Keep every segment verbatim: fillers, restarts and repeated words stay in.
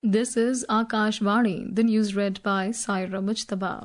This is Akashvani, the news read by Saira Mujtaba.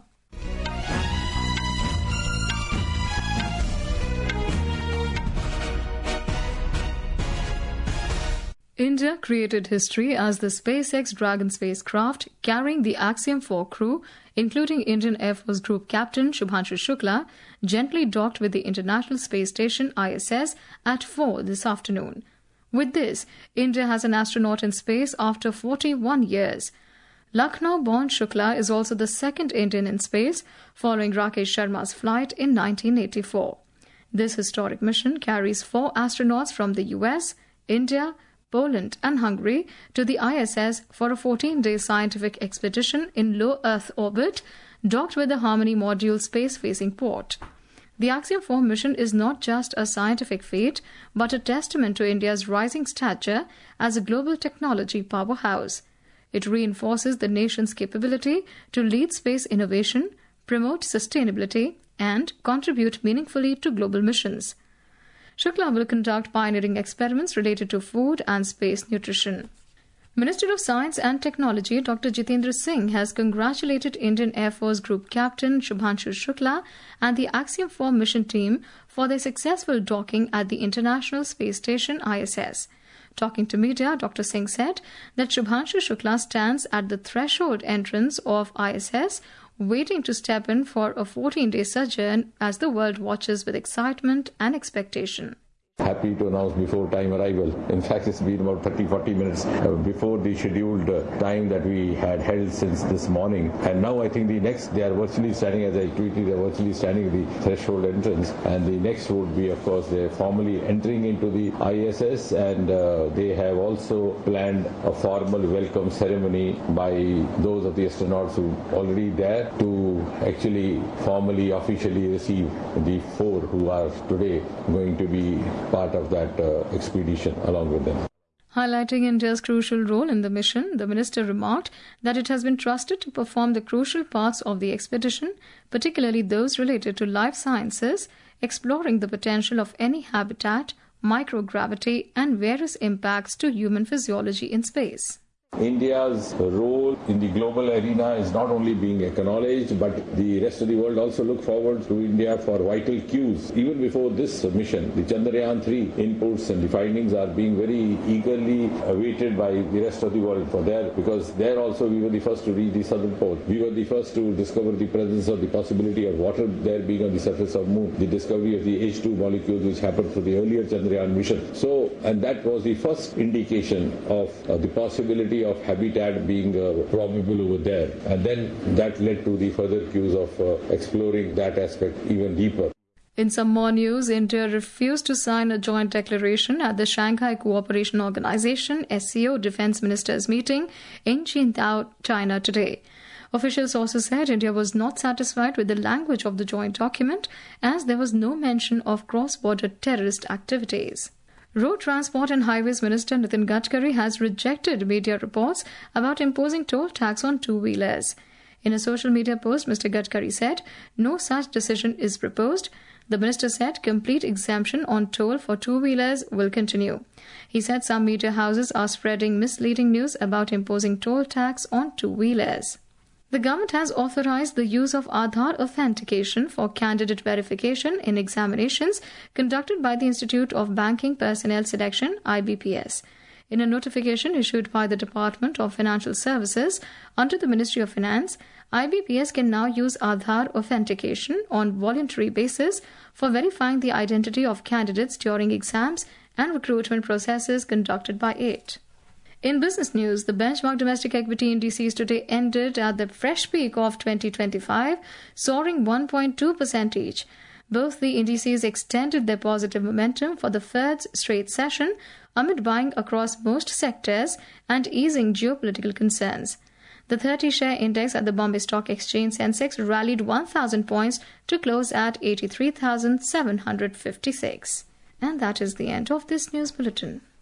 India created history as the SpaceX Dragon spacecraft carrying the Axiom four crew, including Indian Air Force Group Captain Shubhanshu Shukla, gently docked with the International Space Station I S S at four this afternoon. With this, India has an astronaut in space after forty-one years. Lucknow-born Shukla is also the second Indian in space, following Rakesh Sharma's flight in nineteen eighty-four. This historic mission carries four astronauts from the U S, India, Poland and Hungary to the I S S for a fourteen-day scientific expedition in low Earth orbit, docked with the Harmony module space-facing port. The Axiom four mission is not just a scientific feat, but a testament to India's rising stature as a global technology powerhouse. It reinforces the nation's capability to lead space innovation, promote sustainability, and contribute meaningfully to global missions. Shukla will conduct pioneering experiments related to food and space nutrition. Minister of Science and Technology Doctor Jitendra Singh has congratulated Indian Air Force Group Captain Shubhanshu Shukla and the Axiom four mission team for their successful docking at the International Space Station I S S. Talking to media, Doctor Singh said that Shubhanshu Shukla stands at the threshold entrance of I S S, waiting to step in for a fourteen-day sojourn as the world watches with excitement and expectation. Happy to announce before time arrival. In fact, it's been about thirty to forty minutes uh, before the scheduled uh, time that we had held since this morning. And now I think the next, they are virtually standing, as I tweeted, they are virtually standing at the threshold entrance. And the next would be, of course, they're formally entering into the I S S, and uh, they have also planned a formal welcome ceremony by those of the astronauts who are already there to actually formally, officially receive the four who are today going to be part of that uh, expedition along with them. Highlighting India's crucial role in the mission, the minister remarked that it has been trusted to perform the crucial parts of the expedition, particularly those related to life sciences, exploring the potential of any habitat, microgravity, and various impacts to human physiology in space. India's role in the global arena is not only being acknowledged, but the rest of the world also look forward to India for vital cues. Even before this mission, the Chandrayaan three inputs and the findings are being very eagerly awaited by the rest of the world for there, because there also we were the first to reach the southern pole. We were the first to discover the presence of the possibility of water there being on the surface of moon, the discovery of the H two molecules which happened through the earlier Chandrayaan mission. So, and that was the first indication of uh, the possibility of habitat being uh, probable over there, and then that led to the further cues of uh, exploring that aspect even deeper. In some more news, India refused to sign a joint declaration at the Shanghai Cooperation Organization S C O Defense Ministers meeting in Qingdao, China today. Official sources said India was not satisfied with the language of the joint document, as there was no mention of cross-border terrorist activities. Road Transport and Highways Minister Nitin Gadkari has rejected media reports about imposing toll tax on two-wheelers. In a social media post, Mister Gadkari said no such decision is proposed. The minister said complete exemption on toll for two-wheelers will continue. He said some media houses are spreading misleading news about imposing toll tax on two-wheelers. The government has authorized the use of Aadhaar authentication for candidate verification in examinations conducted by the Institute of Banking Personnel Selection I B P S. In a notification issued by the Department of Financial Services under the Ministry of Finance, I B P S can now use Aadhaar authentication on voluntary basis for verifying the identity of candidates during exams and recruitment processes conducted by it. In business news, the benchmark domestic equity indices today ended at the fresh peak of twenty twenty-five, soaring one point two percent each. Both the indices extended their positive momentum for the third straight session amid buying across most sectors and easing geopolitical concerns. The thirty-share index at the Bombay Stock Exchange Sensex rallied one thousand points to close at eighty-three thousand seven hundred fifty-six. And that is the end of this news bulletin.